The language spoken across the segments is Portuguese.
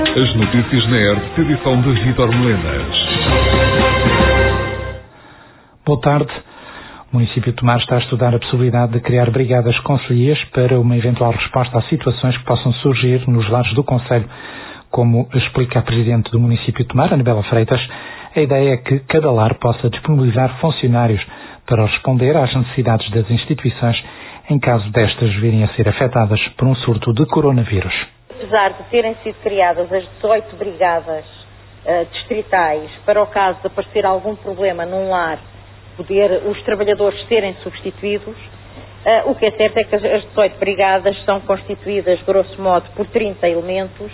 As notícias na ERP, edição de Vítor Melenas. Boa tarde. O município de Tomar está a estudar a possibilidade de criar brigadas concelhias para uma eventual resposta a situações que possam surgir nos lares do concelho. Como explica a presidente do município de Tomar, Anabela Freitas, a ideia é que cada lar possa disponibilizar funcionários para responder às necessidades das instituições em caso destas virem a ser afetadas por um surto de coronavírus. Apesar de terem sido criadas as 18 brigadas distritais para o caso de aparecer algum problema num lar, poder os trabalhadores serem substituídos, o que é certo é que as 18 brigadas são constituídas, grosso modo, por 30 elementos,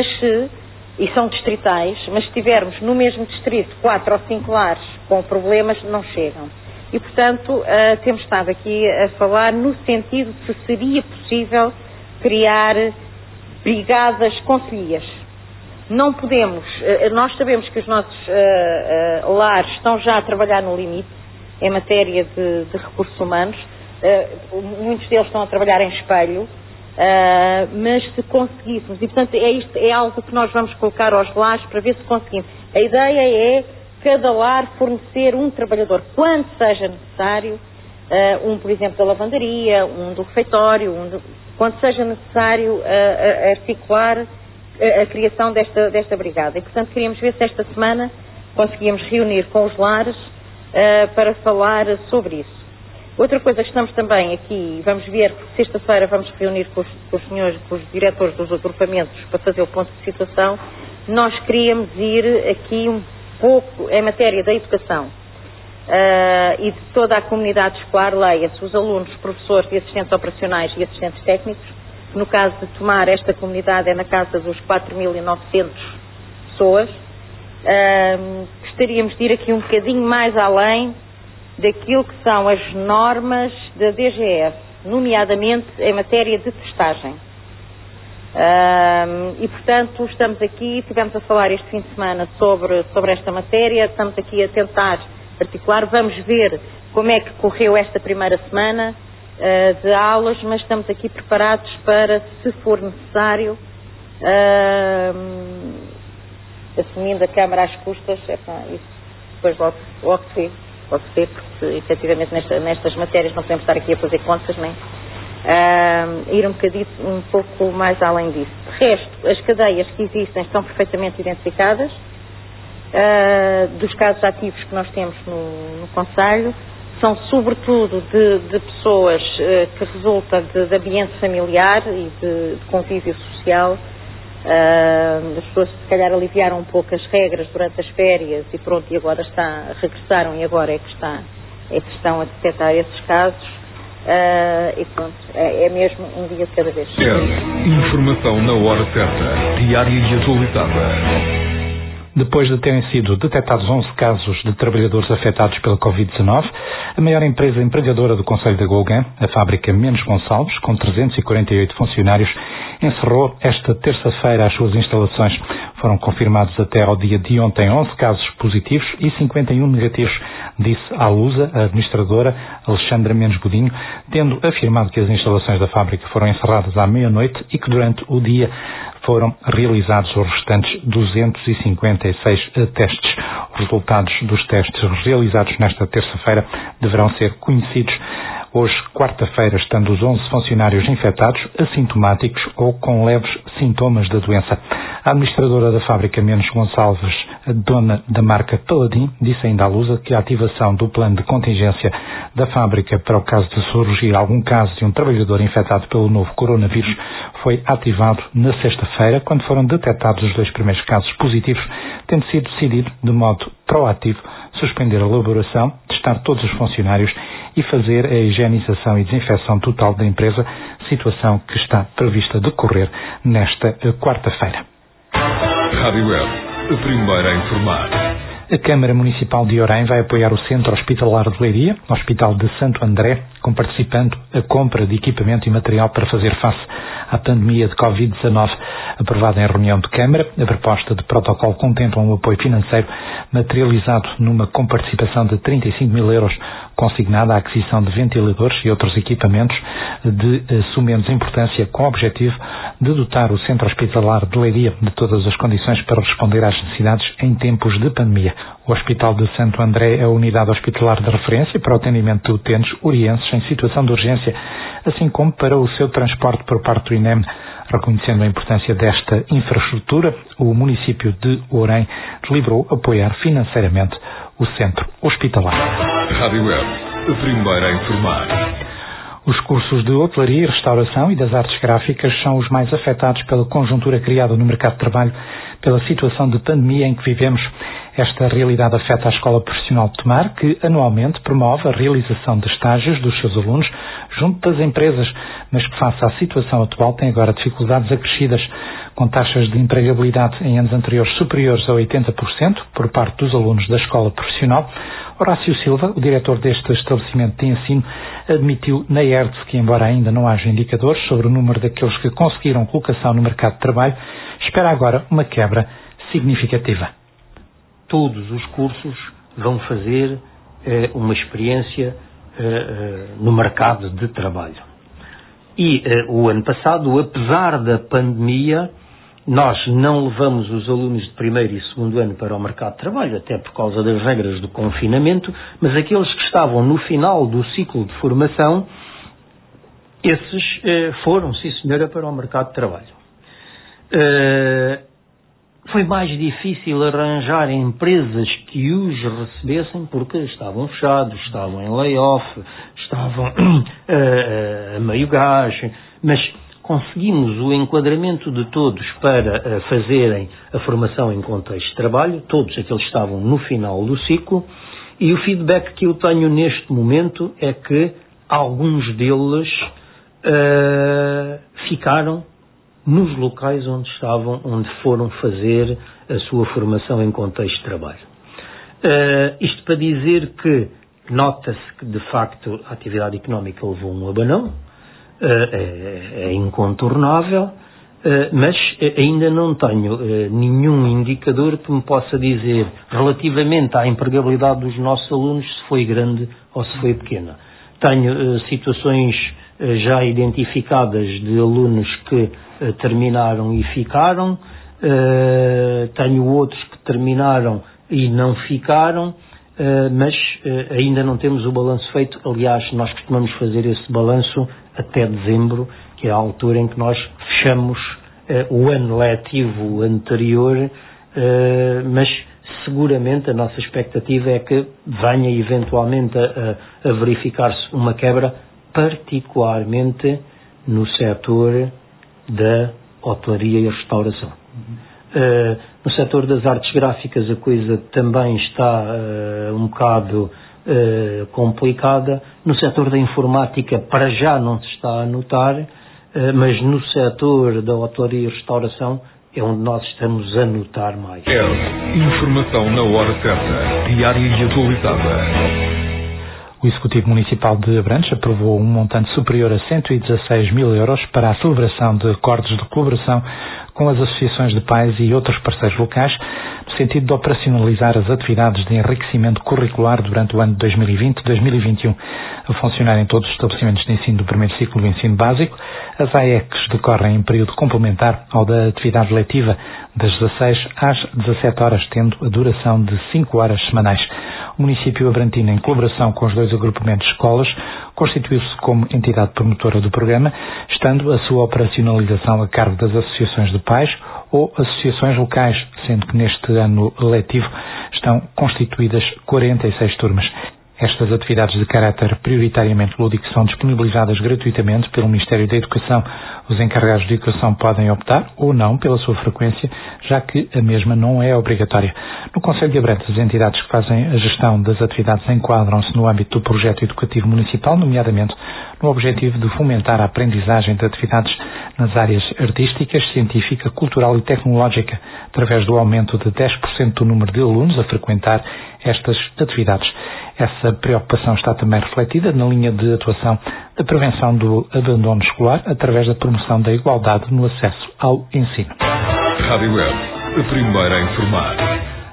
e são distritais, mas se tivermos no mesmo distrito 4 ou 5 lares com problemas, não chegam. E, portanto, temos estado aqui a falar no sentido de se seria possível criar brigadas concelhias. Não podemos, nós sabemos que os nossos lares estão já a trabalhar no limite em matéria de recursos humanos, muitos deles estão a trabalhar em espelho, mas se conseguíssemos, e portanto é algo que nós vamos colocar aos lares para ver se conseguimos. A ideia é cada lar fornecer um trabalhador, quando seja necessário, por exemplo, da lavandaria, do refeitório, quando seja necessário articular a criação desta brigada. E, portanto, queríamos ver se esta semana conseguíamos reunir com os lares para falar sobre isso. Outra coisa que estamos também aqui, vamos ver, sexta-feira vamos reunir com os senhores, com os diretores dos agrupamentos para fazer o ponto de situação. Nós queríamos ir aqui um pouco em matéria da educação e de toda a comunidade escolar, leia-se os alunos, professores e assistentes operacionais e assistentes técnicos. No caso de Tomar, esta comunidade é na casa dos 4.900 pessoas. Gostaríamos de ir aqui um bocadinho mais além daquilo que são as normas da DGS, nomeadamente em matéria de testagem. E, portanto, estamos aqui, estivemos a falar este fim de semana sobre esta matéria, estamos aqui a tentar articular, vamos ver como é que correu esta primeira semana de aulas, mas estamos aqui preparados para, se for necessário, assumindo a Câmara às custas, isso depois logo se vê, porque efetivamente nestas matérias não podemos estar aqui a fazer contas, nem ir um pouco mais além disso. De resto, as cadeias que existem estão perfeitamente identificadas, dos casos ativos que nós temos no concelho, são sobretudo de pessoas que resultam de ambiente familiar e de convívio social. As pessoas se calhar aliviaram um pouco as regras durante as férias e pronto, e agora regressaram e agora é que estão a detectar esses casos. E pronto, é mesmo um dia de cada vez. Informação na hora certa, diária e atualizada. Depois de terem sido detectados 11 casos de trabalhadores afetados pela Covid-19, a maior empresa empregadora do concelho de Golgã, a fábrica Menos Gonçalves, com 348 funcionários, encerrou esta terça-feira as suas instalações. Foram confirmados até ao dia de ontem 11 casos positivos e 51 negativos, disse à Lusa, a administradora Alexandra Menos Godinho, tendo afirmado que as instalações da fábrica foram encerradas à meia-noite e que durante o dia foram realizados os restantes 256 testes. Os resultados dos testes realizados nesta terça-feira deverão ser conhecidos hoje, quarta-feira, estando os 11 funcionários infectados, assintomáticos ou com leves sintomas da doença. A administradora da fábrica Menos Gonçalves, a dona da marca Paladin, disse ainda à Lusa que a ativação do plano de contingência da fábrica para o caso de surgir algum caso de um trabalhador infectado pelo novo coronavírus foi ativado na sexta-feira, quando foram detectados os 2 primeiros casos positivos, tendo sido decidido de modo proativo suspender a elaboração, testar todos os funcionários e fazer a higienização e desinfecção total da empresa, situação que está prevista decorrer nesta quarta-feira. Rádio Web, a primeira a informar. A Câmara Municipal de Orem vai apoiar o Centro Hospitalar de Leiria, Hospital de Santo André, participando a compra de equipamento e material para fazer face à pandemia de Covid-19. Aprovada em reunião de Câmara, a proposta de protocolo contempla um apoio financeiro materializado numa comparticipação de 35 mil euros, consignada a aquisição de ventiladores e outros equipamentos de sumenos importância, com o objetivo de dotar o Centro Hospitalar de Leiria de todas as condições para responder às necessidades em tempos de pandemia. O Hospital de Santo André é a unidade hospitalar de referência para o atendimento de utentes orienses em situação de urgência, assim como para o seu transporte por parte do INEM. Reconhecendo a importância desta infraestrutura, o município de Ourém deliberou apoiar financeiramente o centro hospitalar. Rádio Web, a primeira a informar. Os cursos de hotelaria e restauração e das artes gráficas são os mais afetados pela conjuntura criada no mercado de trabalho pela situação de pandemia em que vivemos. Esta realidade afeta a Escola Profissional de Tomar, que anualmente promove a realização de estágios dos seus alunos junto das empresas, mas que face à situação atual tem agora dificuldades acrescidas, com taxas de empregabilidade em anos anteriores superiores a 80% por parte dos alunos da Escola Profissional. Horácio Silva, o diretor deste estabelecimento de ensino, admitiu na ERDS que, embora ainda não haja indicadores sobre o número daqueles que conseguiram colocação no mercado de trabalho, espera agora uma quebra significativa. Todos os cursos vão fazer uma experiência no mercado de trabalho. E o ano passado, apesar da pandemia, nós não levamos os alunos de primeiro e segundo ano para o mercado de trabalho, até por causa das regras do confinamento, mas aqueles que estavam no final do ciclo de formação, esses foram, sim senhora, para o mercado de trabalho. Foi mais difícil arranjar empresas que os recebessem porque estavam fechados, estavam em layoff, estavam a meio gás, mas conseguimos o enquadramento de todos para fazerem a formação em contexto de trabalho, todos aqueles que estavam no final do ciclo, e o feedback que eu tenho neste momento é que alguns deles ficaram nos locais onde foram fazer a sua formação em contexto de trabalho. Isto para dizer que nota-se que, de facto, a atividade económica levou um abanão, é incontornável, mas ainda não tenho nenhum indicador que me possa dizer, relativamente à empregabilidade dos nossos alunos, se foi grande ou se foi pequena. Tenho situações já identificadas de alunos que terminaram e ficaram, tenho outros que terminaram e não ficaram, mas ainda não temos o balanço feito. Aliás, nós costumamos fazer esse balanço até dezembro, que é a altura em que nós fechamos o ano letivo anterior, mas seguramente a nossa expectativa é que venha eventualmente a verificar-se uma quebra, particularmente no setor da hotelaria e restauração. No setor das artes gráficas a coisa também está um bocado complicada. No setor da informática para já não se está a notar, mas no setor da hotelaria e restauração é onde nós estamos a notar mais. Informação na hora certa, diária e atualizada. O Executivo Municipal de Abrantes aprovou um montante superior a 116 mil euros para a celebração de acordos de colaboração com as associações de pais e outros parceiros locais, no sentido de operacionalizar as atividades de enriquecimento curricular durante o ano de 2020-2021. A funcionar em todos os estabelecimentos de ensino do primeiro ciclo do ensino básico, as AECs decorrem em período complementar ao da atividade letiva, das 16 às 17 horas, tendo a duração de 5 horas semanais. O município abrantino, em colaboração com os dois agrupamentos de escolas, constituiu-se como entidade promotora do programa, estando a sua operacionalização a cargo das associações de pais ou associações locais, sendo que neste ano letivo estão constituídas 46 turmas. Estas atividades de caráter prioritariamente lúdico são disponibilizadas gratuitamente pelo Ministério da Educação. Os encarregados de educação podem optar ou não pela sua frequência, já que a mesma não é obrigatória. No Concelho de Abrantes, as entidades que fazem a gestão das atividades enquadram-se no âmbito do projeto educativo municipal, nomeadamente no objetivo de fomentar a aprendizagem de atividades nas áreas artísticas, científica, cultural e tecnológica, através do aumento de 10% do número de alunos a frequentar estas atividades. Essa preocupação está também refletida na linha de atuação da prevenção do abandono escolar através da promoção da igualdade no acesso ao ensino. Rádio Web, a primeira a informar.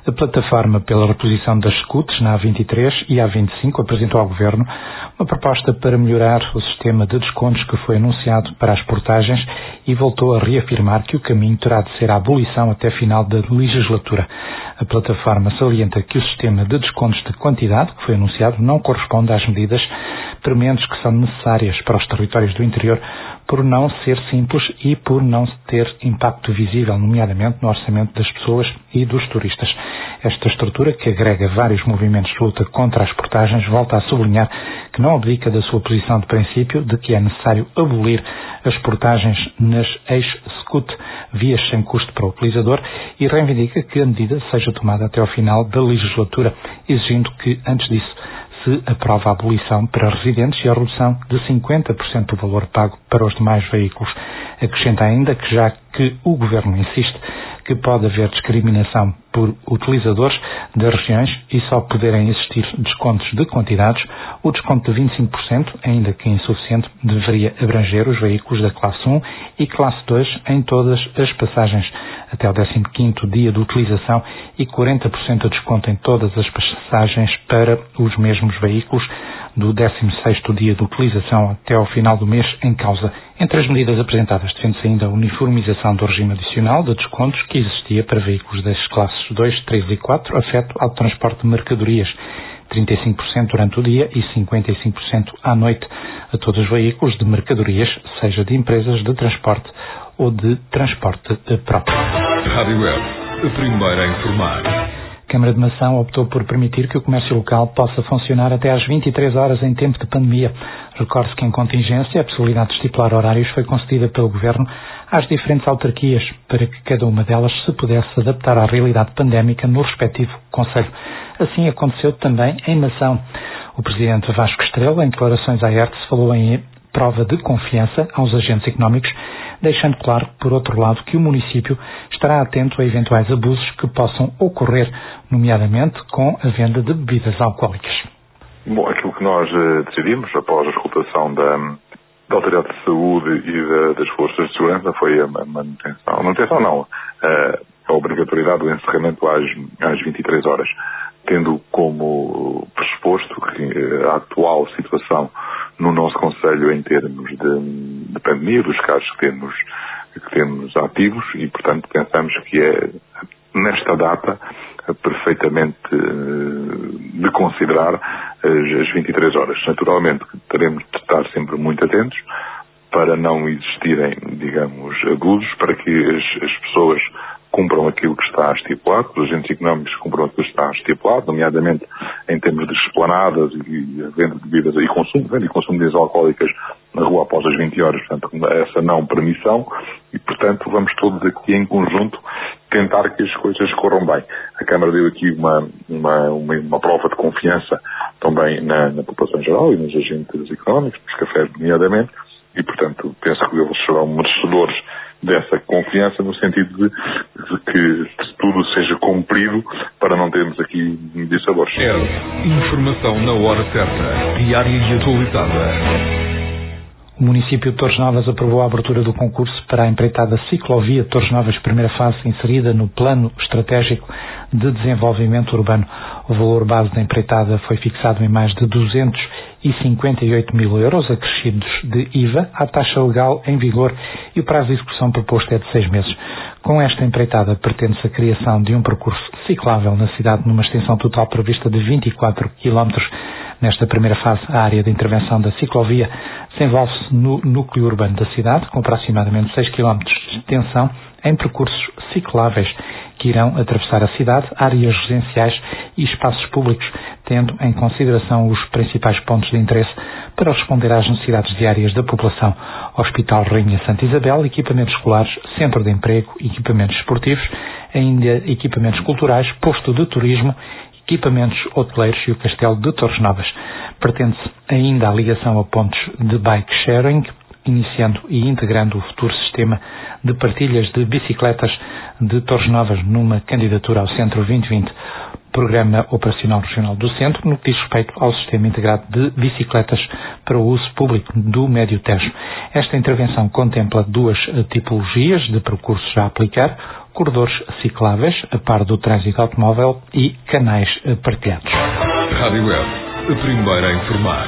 A plataforma pela reposição das scooters na A23 e A25 apresentou ao Governo uma proposta para melhorar o sistema de descontos que foi anunciado para as portagens e voltou a reafirmar que o caminho terá de ser a abolição até final da legislatura. A plataforma salienta que o sistema de descontos de quantidade que foi anunciado não corresponde às medidas prementes que são necessárias para os territórios do interior por não ser simples e por não ter impacto visível, nomeadamente no orçamento das pessoas e dos turistas. Esta estrutura, que agrega vários movimentos de luta contra as portagens, volta a sublinhar que não abdica da sua posição de princípio de que é necessário abolir as portagens nas ex-SCUT, vias sem custo para o utilizador, e reivindica que a medida seja tomada até ao final da legislatura, exigindo que, antes disso, se aprova a abolição para residentes e a redução de 50% do valor pago para os demais veículos. Acrescenta ainda que, já que o Governo insiste que pode haver discriminação por utilizadores das regiões e só poderem existir descontos de quantidades, o desconto de 25%, ainda que insuficiente, deveria abranger os veículos da classe 1 e classe 2 em todas as passagens até o 15º dia de utilização e 40% de desconto em todas as passagens para os mesmos veículos do 16º dia de utilização até ao final do mês em causa. Entre as medidas apresentadas, defende-se ainda a uniformização do regime adicional de descontos que existia para veículos das classes 2, 3 e 4, afeto ao transporte de mercadorias, 35% durante o dia e 55% à noite, a todos os veículos de mercadorias, seja de empresas de transporte ou de transporte próprio. Rádio Web, a primeira a informar. A Câmara de Mação optou por permitir que o comércio local possa funcionar até às 23 horas em tempo de pandemia. Recorde-se que, em contingência, a possibilidade de estipular horários foi concedida pelo Governo às diferentes autarquias, para que cada uma delas se pudesse adaptar à realidade pandémica no respectivo concelho. Assim aconteceu também em Mação. O Presidente Vasco Estrela, em declarações à ERTE, falou em prova de confiança aos agentes económicos, deixando claro, por outro lado, que o município estará atento a eventuais abusos que possam ocorrer, nomeadamente com a venda de bebidas alcoólicas. Bom, aquilo que nós decidimos após a escutação da Autoridade de Saúde e das Forças de Segurança foi a obrigatoriedade do encerramento às 23 horas, tendo como pressuposto que a atual situação no nosso concelho em termos de pandemia, dos casos que temos ativos, e portanto pensamos que é nesta data perfeitamente de considerar as 23 horas. Naturalmente teremos de estar sempre muito atentos para não existirem, digamos, abusos, para que as pessoas cumpram aquilo que está estipulado, os agentes económicos cumpram aquilo que está estipulado, nomeadamente em termos de esplanadas e venda de bebidas e consumo de bebidas alcoólicas na rua após as 20 horas, portanto, essa não permissão, e portanto vamos todos aqui em conjunto tentar que as coisas corram bem. A Câmara deu aqui uma prova de confiança também na população em geral e nos agentes económicos, nos cafés nomeadamente, e portanto penso que eles serão merecedores dessa confiança, no sentido de que tudo seja cumprido para não termos aqui dissabores. Informação na hora certa, diária e atualizada. O município de Torres Novas aprovou a abertura do concurso para a empreitada ciclovia Torres Novas, primeira fase, inserida no Plano Estratégico de Desenvolvimento Urbano. O valor base da empreitada foi fixado em mais de 258 mil euros, acrescidos de IVA à taxa legal em vigor, e o prazo de execução proposto é de 6 meses. Com esta empreitada pretende-se a criação de um percurso ciclável na cidade, numa extensão total prevista de 24 km. Nesta primeira fase, a área de intervenção da ciclovia desenvolve-se no núcleo urbano da cidade, com aproximadamente 6 km de extensão, em percursos cicláveis que irão atravessar a cidade, áreas residenciais e espaços públicos, tendo em consideração os principais pontos de interesse para responder às necessidades diárias da população: Hospital Rainha Santa Isabel, equipamentos escolares, centro de emprego, equipamentos esportivos, ainda equipamentos culturais, posto de turismo, equipamentos hoteleiros e o Castelo de Torres Novas. Pretende-se ainda a ligação a pontos de bike sharing, iniciando e integrando o futuro sistema de partilhas de bicicletas de Torres Novas numa candidatura ao Centro 2020. Programa Operacional Regional do Centro, no que diz respeito ao Sistema Integrado de Bicicletas para o Uso Público do Médio Tejo. Esta intervenção contempla duas tipologias de percursos a aplicar: corredores cicláveis, a par do trânsito automóvel, e canais partilhados. Rádio Web, a primeira a informar.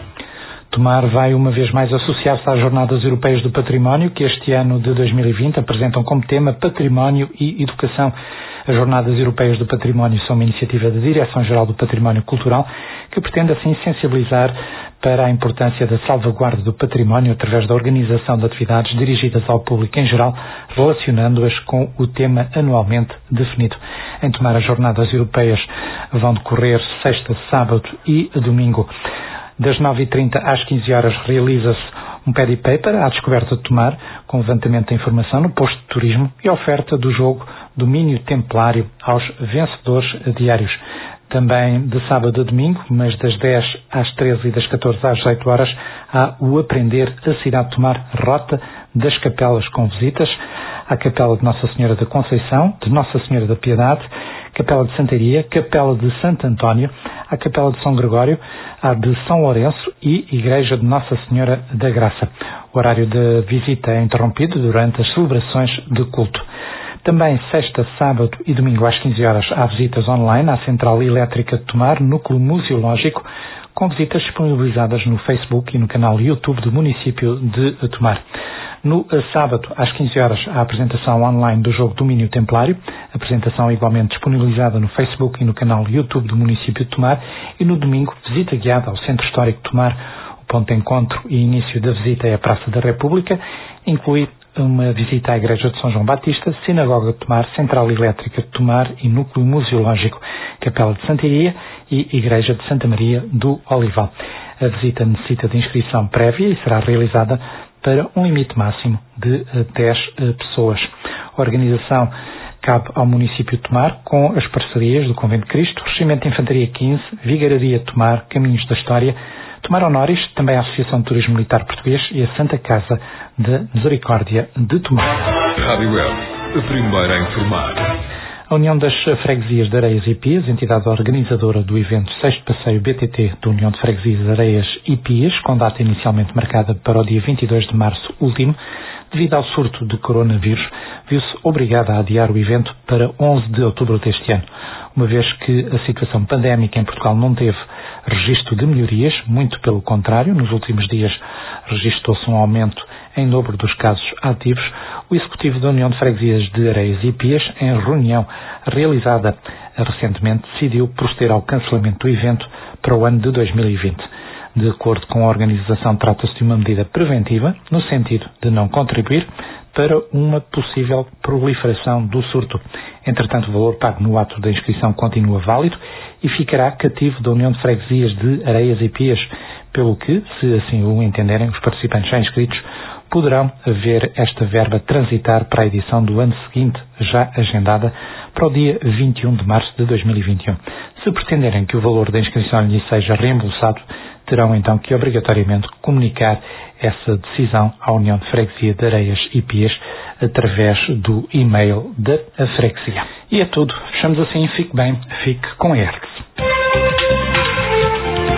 Tomar vai uma vez mais associar-se às Jornadas Europeias do Património, que este ano de 2020 apresentam como tema Património e Educação. As Jornadas Europeias do Património são uma iniciativa da Direção-Geral do Património Cultural que pretende assim sensibilizar para a importância da salvaguarda do património através da organização de atividades dirigidas ao público em geral, relacionando-as com o tema anualmente definido. Em Tomar, as Jornadas Europeias vão decorrer sexta, sábado e domingo. Das 9h30 às 15 horas realiza-se um pad paper à descoberta de Tomar, com levantamento da informação no posto de turismo e oferta do jogo Domínio Templário aos vencedores diários. Também de sábado a domingo, mas das 10 às 13 e das 14 às 18 horas, há o Aprender a Cidade de Tomar, Rota das Capelas, com visitas à Capela de Nossa Senhora da Conceição, de Nossa Senhora da Piedade, Capela de Santaria, Capela de Santo António, a Capela de São Gregório, a de São Lourenço e Igreja de Nossa Senhora da Graça. O horário de visita é interrompido durante as celebrações de culto. Também sexta, sábado e domingo às 15 horas há visitas online à Central Elétrica de Tomar, Núcleo Museológico, com visitas disponibilizadas no Facebook e no canal YouTube do município de Tomar. No sábado, às 15 horas, a apresentação online do jogo Domínio Templário, apresentação igualmente disponibilizada no Facebook e no canal YouTube do município de Tomar, e no domingo, visita guiada ao Centro Histórico de Tomar. O ponto de encontro e início da visita é a Praça da República, inclui uma visita à Igreja de São João Batista, Sinagoga de Tomar, Central Elétrica de Tomar e Núcleo Museológico, Capela de Santaria e Igreja de Santa Maria do Olival. A visita necessita de inscrição prévia e será realizada para um limite máximo de 10 pessoas. A organização cabe ao município de Tomar, com as parcerias do Convento de Cristo, Regimento de Infantaria 15, Vigararia de Tomar, Caminhos da História, Tomar Honoris, também a Associação de Turismo Militar Português e a Santa Casa da Misericórdia de Tomar. Rádio Web, a primeira a informar. A União das Freguesias de Areias e Pias, entidade organizadora do evento 6º Passeio BTT da União de Freguesias de Areias e Pias, com data inicialmente marcada para o dia 22 de março último, devido ao surto de coronavírus, viu-se obrigada a adiar o evento para 11 de outubro deste ano, uma vez que a situação pandémica em Portugal não teve registro de melhorias, muito pelo contrário. Nos últimos dias registrou-se um aumento em dobro dos casos ativos. O Executivo da União de Freguesias de Areias e Pias, em reunião realizada recentemente, decidiu proceder ao cancelamento do evento para o ano de 2020. De acordo com a organização, trata-se de uma medida preventiva, no sentido de não contribuir para uma possível proliferação do surto. Entretanto, o valor pago no ato da inscrição continua válido e ficará cativo da União de Freguesias de Areias e Pias, pelo que, se assim o entenderem, os participantes já inscritos poderão ver esta verba transitar para a edição do ano seguinte, já agendada para o dia 21 de março de 2021. Se pretenderem que o valor da inscrição lhe seja reembolsado, terão então que obrigatoriamente comunicar essa decisão à União de Freguesia de Areias e Pias através do e-mail da freguesia. E é tudo. Fechamos assim. Fique bem. Fique com a ERTS.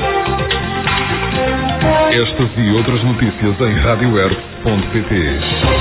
Estas e outras notícias em radioertz.pt.